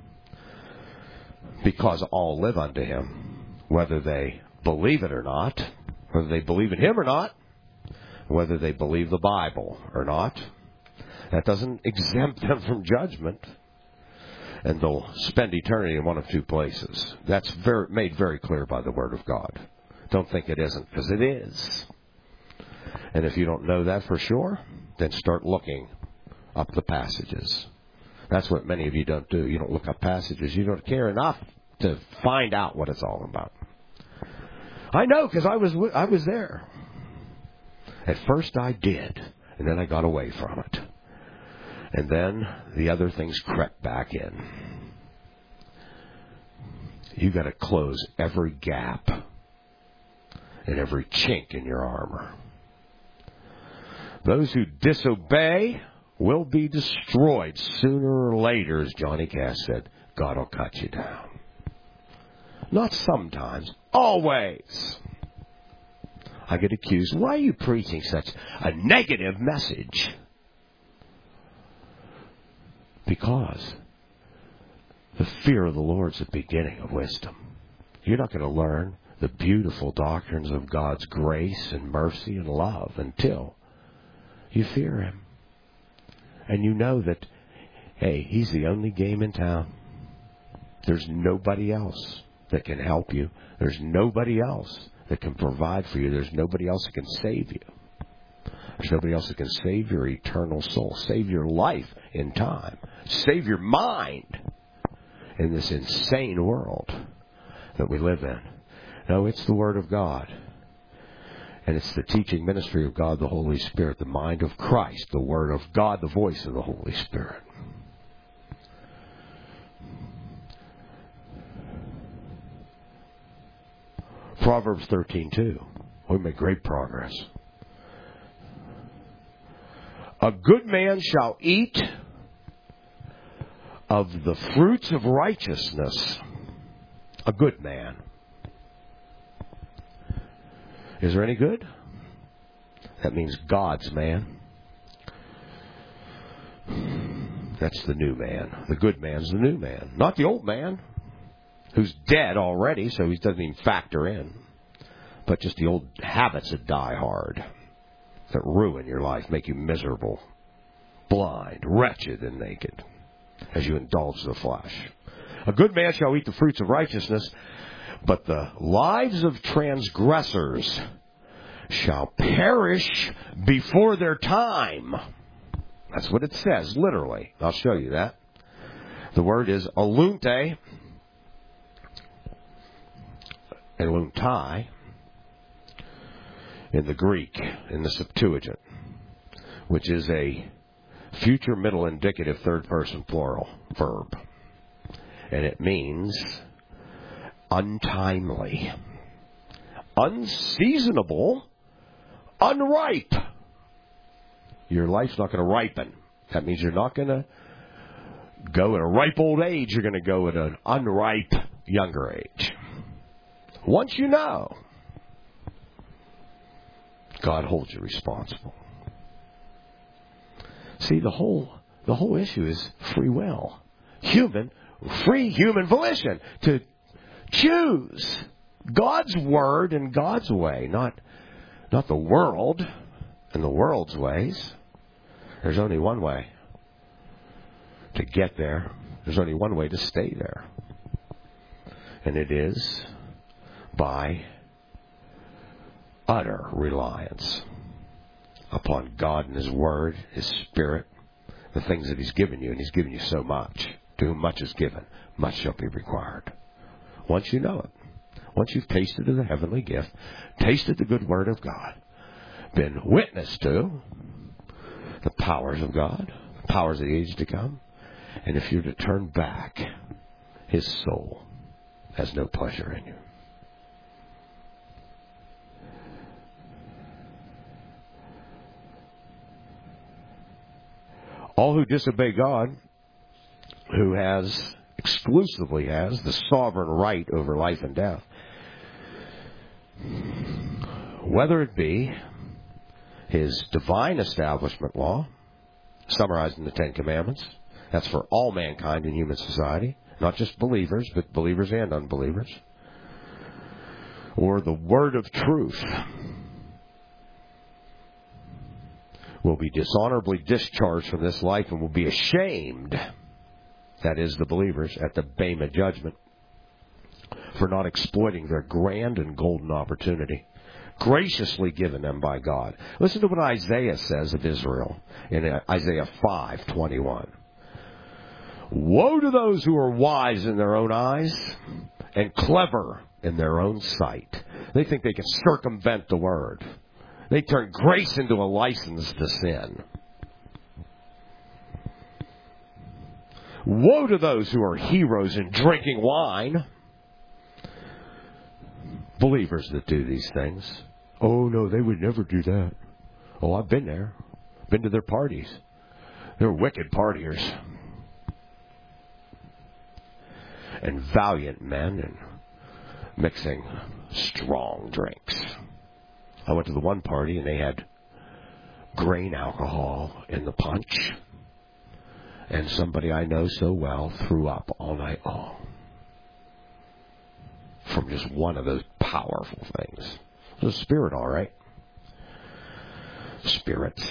because all live unto Him, whether they believe it or not, whether they believe in Him or not, whether they believe the Bible or not. That doesn't exempt them from judgment. And they'll spend eternity in one of two places. That's very, made very clear by the Word of God. Don't think it isn't, because it is. And if you don't know that for sure, then start looking up the passages. That's what many of you don't do. You don't look up passages. You don't care enough to find out what it's all about. I know, because I was I was there. At first I did, and then I got away from it. And then the other things crept back in. You've got to close every gap and every chink in your armor. Those who disobey will be destroyed sooner or later, as Johnny Cash said. God will cut you down. Not sometimes, always. I get accused, why are you preaching such a negative message? Because the fear of the Lord is the beginning of wisdom. You're not going to learn the beautiful doctrines of God's grace and mercy and love until you fear Him. And you know that, hey, He's the only game in town. There's nobody else that can help you. There's nobody else that can provide for you. There's nobody else that can save you. There's nobody else that can save your eternal soul, save your life in time, save your mind in this insane world that we live in. No, it's the Word of God. And it's the teaching ministry of God, the Holy Spirit, the mind of Christ, the Word of God, the voice of the Holy Spirit. Proverbs thirteen two. We make great progress. A good man shall eat of the fruits of righteousness. A good man. Is there any good? That means God's man. That's the new man. The good man's the new man. Not the old man, who's dead already, so he doesn't even factor in. But just the old habits that die hard, that ruin your life, make you miserable, blind, wretched, and naked, as you indulge the flesh. A good man shall eat the fruits of righteousness, but the lives of transgressors shall perish before their time. That's what it says, literally. I'll show you that. The word is alunte, aluntai, in the Greek, in the Septuagint, which is a future middle indicative third person plural verb. And it means untimely, unseasonable, unripe. Your life's not going to ripen. That means you're not going to go at a ripe old age. You're going to go at an unripe younger age. Once you know, God holds you responsible. See, the whole the whole issue is free will. Human, free human volition to choose God's word and God's way, not not the world and the world's ways. There's only one way to get there, There's only one way to stay there. And it is by utter reliance upon God and His Word, His Spirit, the things that He's given you. And He's given you so much. To whom much is given, much shall be required. Once you know it, once you've tasted of the heavenly gift, tasted the good Word of God, been witness to the powers of God, the powers of the age to come, and if you're to turn back, His soul has no pleasure in you. All who disobey God, who has, exclusively has, the sovereign right over life and death, whether it be His divine establishment law, summarized in the Ten Commandments, that's for all mankind in human society, not just believers, but believers and unbelievers, or the word of truth, will be dishonorably discharged from this life and will be ashamed, that is, the believers, at the Bema judgment, for not exploiting their grand and golden opportunity, graciously given them by God. Listen to what Isaiah says of Israel in Isaiah five twenty-one. Woe to those who are wise in their own eyes and clever in their own sight. They think they can circumvent the word. They turn grace into a license to sin. Woe to those who are heroes in drinking wine. Believers that do these things. Oh, no, they would never do that. Oh, I've been there. Been to their parties. They're wicked partiers. And valiant men and mixing strong drinks. I went to the one party and they had grain alcohol in the punch. And somebody I know so well threw up all night long from just one of those powerful things. It was a spirit, all right. Spirits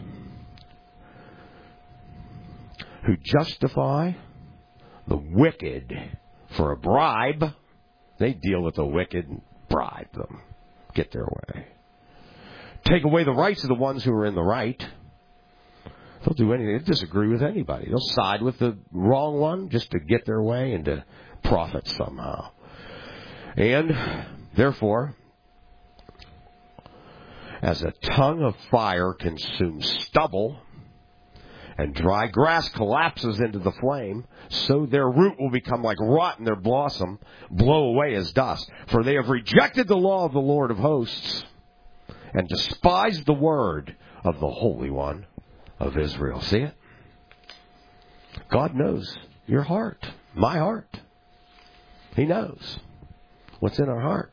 who justify the wicked for a bribe. They deal with the wicked and bribe them. Get their way. Take away the rights of the ones who are in the right. They'll do anything. They'll disagree with anybody. They'll side with the wrong one just to get their way and to profit somehow. And, therefore, as a tongue of fire consumes stubble, and dry grass collapses into the flame, so their root will become like rot and their blossom blow away as dust. For they have rejected the law of the Lord of hosts and despised the word of the Holy One of Israel. See it? God knows your heart, my heart. He knows what's in our heart.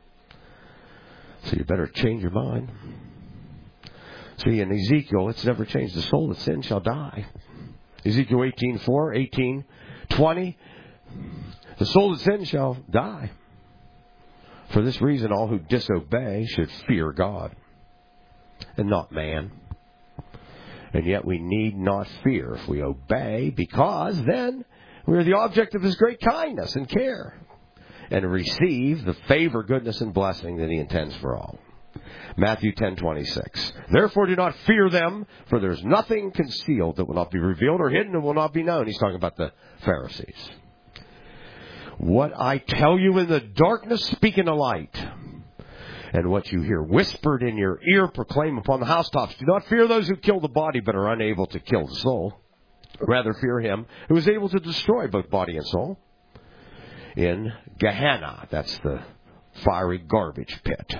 So you better change your mind. See, in Ezekiel, it's never changed. The soul that sins shall die. Ezekiel eighteen four, eighteen twenty. The soul that sins shall die. For this reason, all who disobey should fear God and not man. And yet we need not fear if we obey, because then we are the object of His great kindness and care and receive the favor, goodness, and blessing that He intends for all. Matthew ten twenty-six. Therefore do not fear them, for there is nothing concealed that will not be revealed, or hidden and will not be known. He's talking about the Pharisees. What I tell you in the darkness, speak in the light. And what you hear whispered in your ear, proclaim upon the housetops. Do not fear those who kill the body, but are unable to kill the soul. Rather fear Him who is able to destroy both body and soul in Gehenna. That's the fiery garbage pit.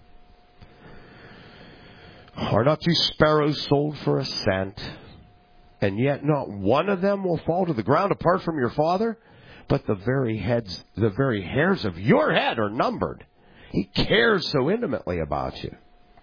Are not two sparrows sold for a cent? And yet not one of them will fall to the ground apart from your Father? But the very heads, the very hairs of your head are numbered. He cares so intimately about you.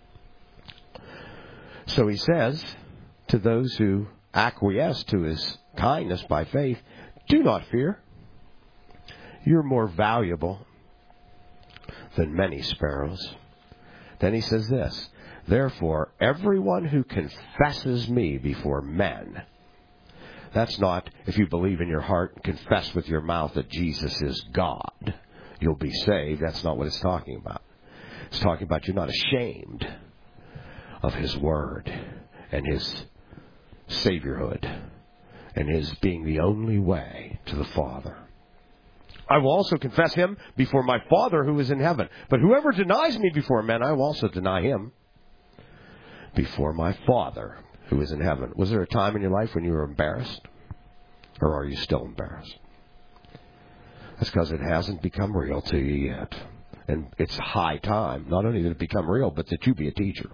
So He says to those who acquiesce to His kindness by faith, do not fear. You're more valuable than many sparrows. Then He says this. Therefore, everyone who confesses me before men, That's not, if you believe in your heart and confess with your mouth that Jesus is God, you'll be saved. That's not what it's talking about. It's talking about you're not ashamed of His Word and His Saviorhood and His being the only way to the Father. I will also confess Him before my Father who is in heaven. But whoever denies me before men, I will also deny him before my Father who is in heaven. Was there a time in your life when you were embarrassed? Or are you still embarrassed? That's because it hasn't become real to you yet. And it's high time, not only that it become real, but that you be a teacher.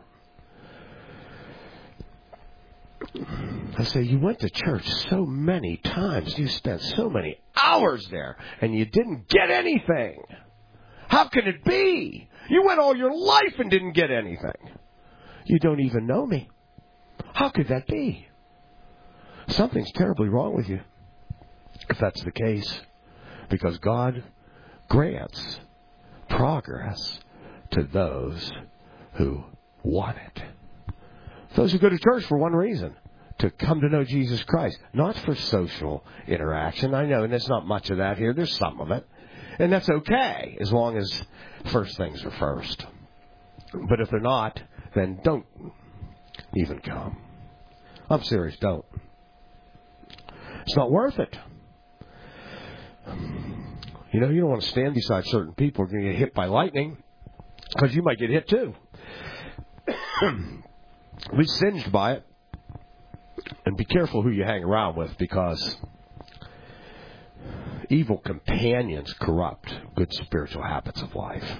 I say, you went to church so many times, you spent so many hours there, and you didn't get anything. How can it be? You went all your life and didn't get anything. You don't even know me. How could that be? Something's terribly wrong with you, if that's the case, because God grants progress to those who want it. Those who go to church for one reason, to come to know Jesus Christ, not for social interaction. I know, and there's not much of that here. There's some of it. And that's okay, as long as first things are first. But if they're not, then don't even come. I'm serious, don't. It's not worth it. You know, you don't want to stand beside certain people who are going to get hit by lightning, because you might get hit too. Be singed by it. And be careful who you hang around with, because evil companions corrupt good spiritual habits of life.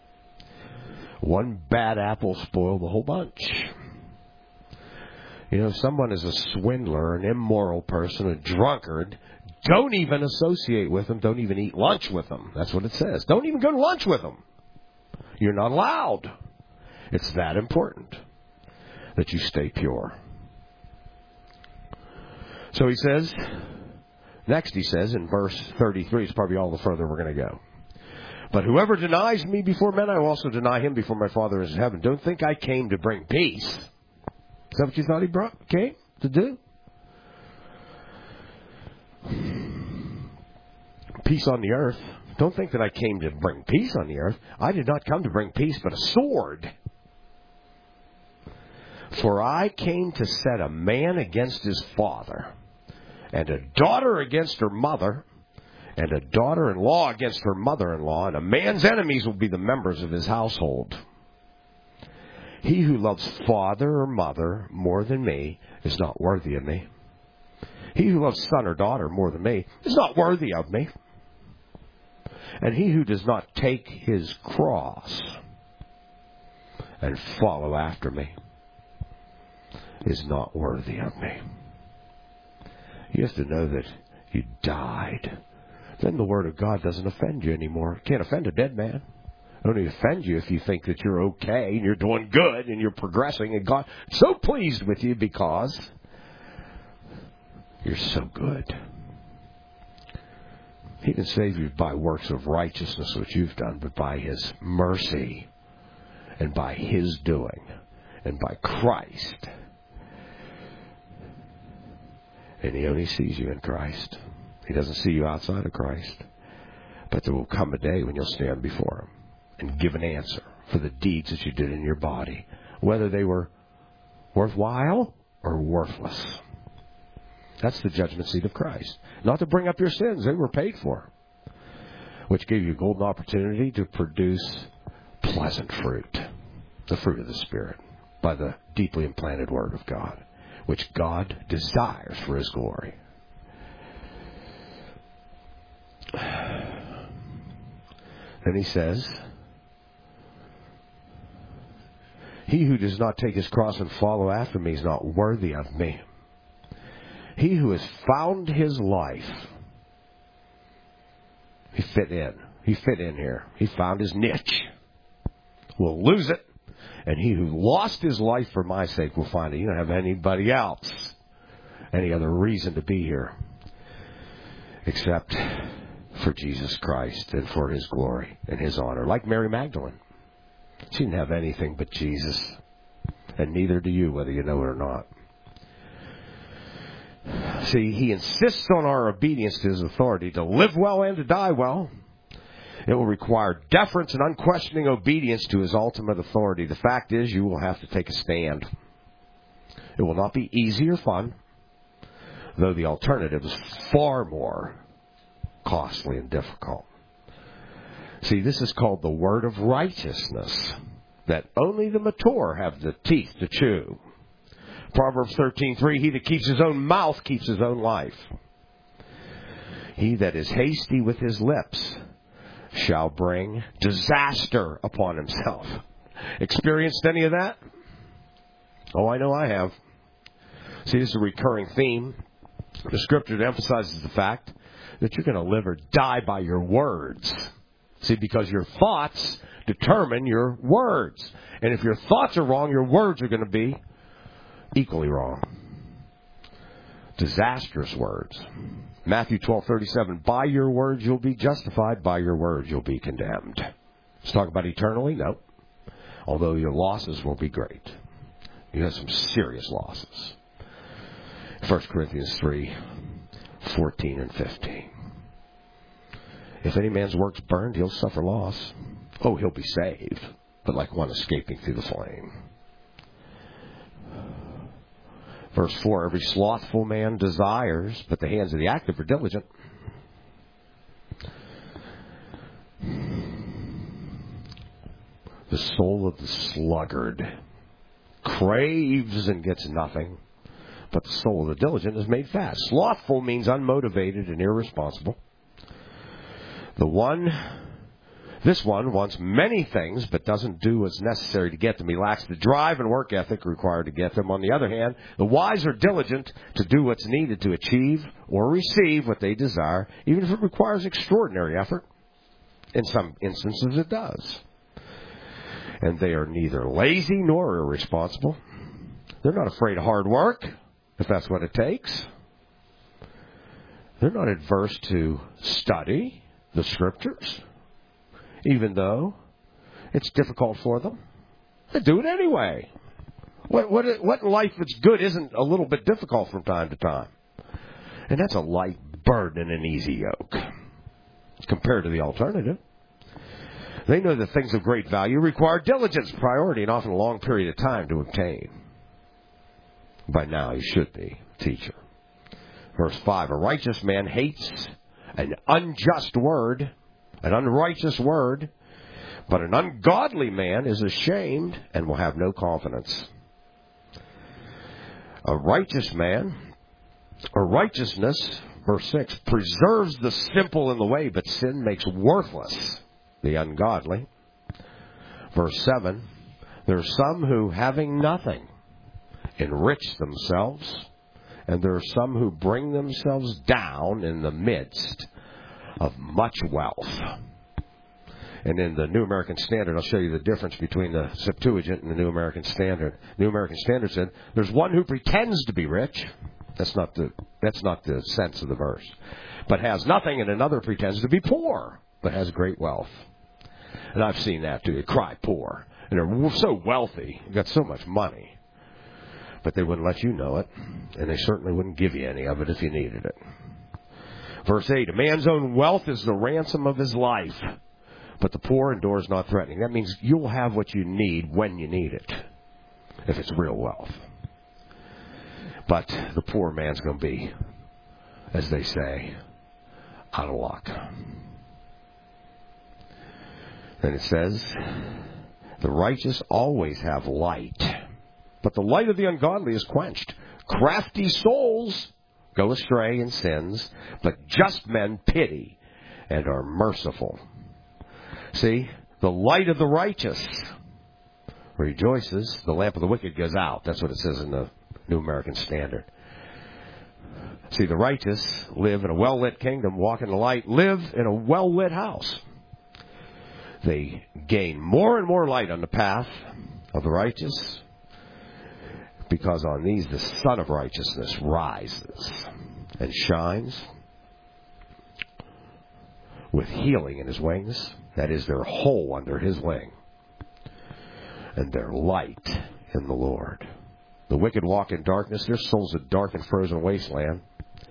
One bad apple spoils the whole bunch. You know, if someone is a swindler, an immoral person, a drunkard, don't even associate with them. Don't even eat lunch with them. That's what it says. Don't even go to lunch with them. You're not allowed. It's that important that you stay pure. So he says, next he says in verse thirty-three, it's probably all the further we're going to go. But whoever denies me before men, I will also deny him before my Father is in heaven. Don't think I came to bring peace. Is that what you thought he brought, came to do? Peace on the earth. Don't think that I came to bring peace on the earth. I did not come to bring peace, but a sword. For I came to set a man against his father, and a daughter against her mother, and a daughter-in-law against her mother-in-law, and a man's enemies will be the members of his household. He who loves father or mother more than me is not worthy of me. He who loves son or daughter more than me is not worthy of me. And he who does not take his cross and follow after me is not worthy of me. You have to know that you died. Then the Word of God doesn't offend you anymore. It can't offend a dead man. It only offend you if you think that you're okay and you're doing good and you're progressing and God's so pleased with you because you're so good. He can save you by works of righteousness which you've done, but by His mercy and by His doing and by Christ. And He only sees you in Christ. He doesn't see you outside of Christ. But there will come a day when you'll stand before Him and give an answer for the deeds that you did in your body, whether they were worthwhile or worthless. That's the judgment seat of Christ. Not to bring up your sins. They were paid for. Which gave you a golden opportunity to produce pleasant fruit. The fruit of the Spirit. By the deeply implanted Word of God. Which God desires for His glory. Then he says, he who does not take his cross and follow after me is not worthy of me. He who has found his life, he fit in. He fit in here. He found his niche. Will lose it. And he who lost his life for my sake will find it. You don't have anybody else, any other reason to be here, except for Jesus Christ and for His glory and His honor. Like Mary Magdalene. She didn't have anything but Jesus. And neither do you, whether you know it or not. See, he insists on our obedience to his authority to live well and to die well. It will require deference and unquestioning obedience to his ultimate authority. The fact is, you will have to take a stand. It will not be easy or fun, though the alternative is far more costly and difficult. See, this is called the word of righteousness, that only the mature have the teeth to chew. Proverbs thirteen three, he that keeps his own mouth keeps his own life. He that is hasty with his lips shall bring disaster upon himself. Experienced any of that? Oh, I know I have. See, this is a recurring theme. The Scripture emphasizes the fact that you're going to live or die by your words. See, because your thoughts determine your words. And if your thoughts are wrong, your words are going to be equally wrong. Disastrous words. Matthew twelve thirty-seven, by your words you'll be justified, by your words you'll be condemned. Let's talk about eternally? No. Although your losses will be great. You have some serious losses. First Corinthians three fourteen and fifteen. If any man's works burned, he'll suffer loss. Oh, he'll be saved, but like one escaping through the flame. Verse four, every slothful man desires, but the hands of the active are diligent. The soul of the sluggard craves and gets nothing, but the soul of the diligent is made fast. Slothful means unmotivated and irresponsible. The one, this one wants many things, but doesn't do what's necessary to get them. He lacks the drive and work ethic required to get them. On the other hand, the wise are diligent to do what's needed to achieve or receive what they desire, even if it requires extraordinary effort. In some instances, it does. And they are neither lazy nor irresponsible. They're not afraid of hard work, if that's what it takes. They're not adverse to study the Scriptures, even though it's difficult for them. They do it anyway. What, what, what in life that's good isn't a little bit difficult from time to time? And that's a light burden and an easy yoke compared to the alternative. They know that things of great value require diligence, priority, and often a long period of time to obtain. By now, you should be, teacher. Verse five, a righteous man hates an unjust word, an unrighteous word, but an ungodly man is ashamed and will have no confidence. A righteous man, or righteousness, verse six, preserves the simple in the way, but sin makes worthless the ungodly. Verse seven, there are some who, having nothing, enrich themselves, and there are some who bring themselves down in the midst of much wealth. And in the New American Standard, I'll show you the difference between the Septuagint and the New American Standard. New American Standard said, there's one who pretends to be rich. That's not the that's not the sense of the verse. But has nothing, and another pretends to be poor, but has great wealth. And I've seen that too. They cry poor. And they're so wealthy, they've got so much money. But they wouldn't let you know it, and they certainly wouldn't give you any of it if you needed it. Verse eight, a man's own wealth is the ransom of his life, but the poor endures not threatening. That means you'll have what you need when you need it, if it's real wealth. But the poor man's going to be, as they say, out of luck. Then it says, the righteous always have light, but the light of the ungodly is quenched. Crafty souls go astray in sins, but just men pity and are merciful. See, the light of the righteous rejoices, the lamp of the wicked goes out. That's what it says in the New American Standard. See, the righteous live in a well-lit kingdom, walk in the light, live in a well-lit house. They gain more and more light on the path of the righteous, because on these the Son of Righteousness rises and shines with healing in his wings. That is, their hole under his wing, and their light in the Lord. The wicked walk in darkness. Their souls a dark and frozen wasteland.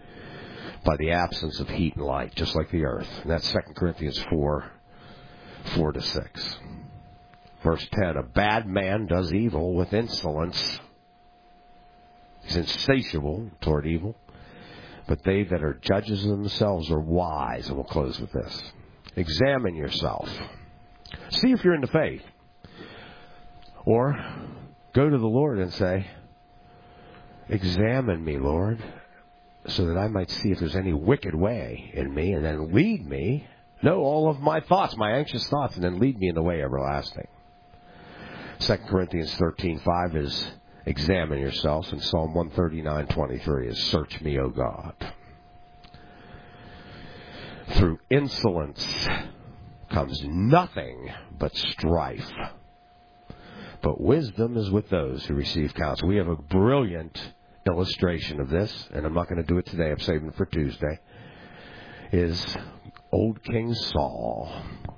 by the absence of heat and light, just like the earth. And that's Second Corinthians four, four to six. Verse ten, a bad man does evil with insolence. He's insatiable toward evil. But they that are judges of themselves are wise. And we'll close with this. Examine yourself. See if you're in the faith. Or go to the Lord and say, examine me, Lord, so that I might see if there's any wicked way in me, and then lead me. Know all of my thoughts, my anxious thoughts, and then lead me in the way everlasting. Second Corinthians thirteen five is examine yourselves, and Psalm one thirty-nine twenty-three is search me, O God. Through insolence comes nothing but strife. But wisdom is with those who receive counsel. We have a brilliant illustration of this, and I'm not going to do it today. I'm saving it for Tuesday. Is old King Saul.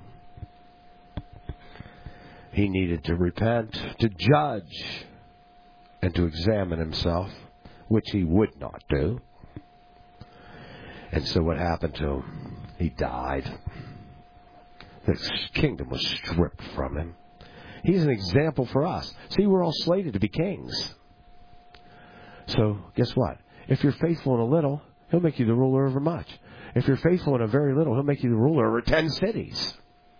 He needed to repent, to judge, and to examine himself, which he would not do. And so what happened to him? He died. The kingdom was stripped from him. He's an example for us. See, we're all slated to be kings. So, guess what? If you're faithful in a little, he'll make you the ruler over much. If you're faithful in a very little, he'll make you the ruler over ten cities.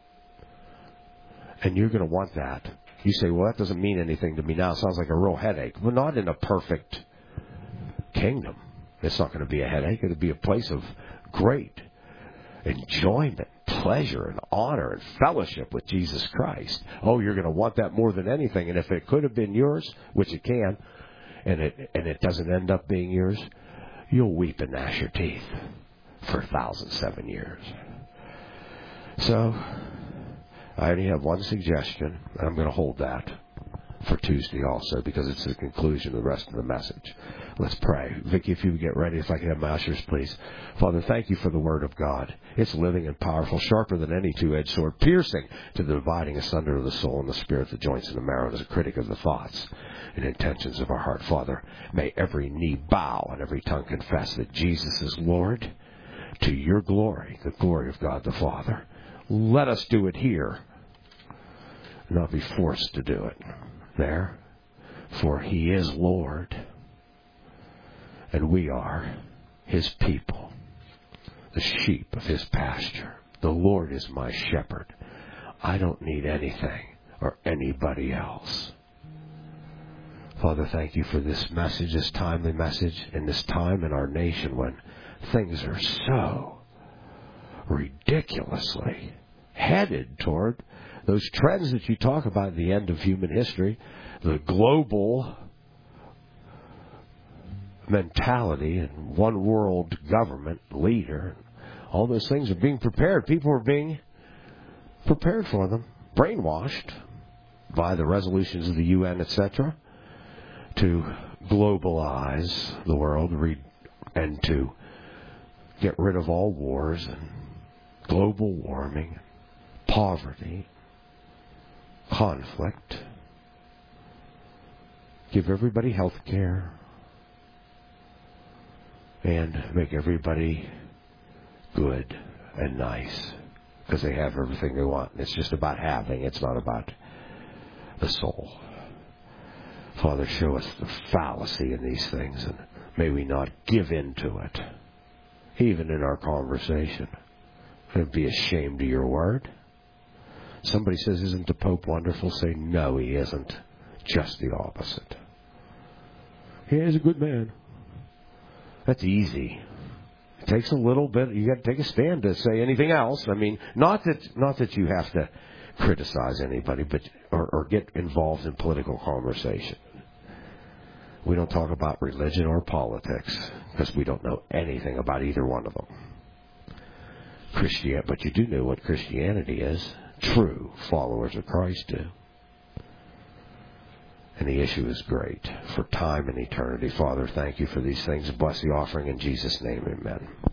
And you're going to want that. You say, well, that doesn't mean anything to me now. It sounds like a real headache. Well, not in a perfect kingdom. It's not going to be a headache. It'll be a place of great enjoyment, pleasure, and honor, and fellowship with Jesus Christ. Oh, you're going to want that more than anything. And if it could have been yours, which it can, and it and it doesn't end up being yours, you'll weep and gnash your teeth for a thousand seven years. So, I only have one suggestion, and I'm going to hold that for Tuesday also, because it's the conclusion of the rest of the message. Let's pray. Vicki, if you would get ready, if I can have my ushers, please. Father, thank you for the Word of God. It's living and powerful, sharper than any two-edged sword, piercing to the dividing asunder of the soul and the spirit, the joints and the marrow, and is a critic of the thoughts and intentions of our heart. Father, may every knee bow and every tongue confess that Jesus is Lord, to your glory, the glory of God the Father. Let us do it here, not be forced to do it there, for he is Lord, and we are his people, the sheep of his pasture. The Lord is my shepherd. I don't need anything or anybody else. Father, thank you for this message, this timely message, in this time in our nation when things are so ridiculously headed toward those trends that you talk about at the end of human history, the global mentality and one world government leader, all those things are being prepared. People are being prepared for them, brainwashed by the resolutions of the U N, et cetera, to globalize the world and to get rid of all wars and global warming, poverty, conflict, give everybody health care, and make everybody good and nice because they have everything they want. It's just about having. It's not about the soul. Father, show us the fallacy in these things, and may we not give in to it, even in our conversation. Don't be ashamed of your word. Somebody says, isn't the Pope wonderful? Say, no, he isn't. Just the opposite. He is a good man. That's easy. It takes a little bit. You got to take a stand to say anything else. I mean, not that not that you have to criticize anybody, but or, or get involved in political conversation. We don't talk about religion or politics because we don't know anything about either one of them. Christianity, but you do know what Christianity is. True followers of Christ do. And the issue is great for time and eternity. Father, thank you for these things. Bless the offering in Jesus' name. Amen.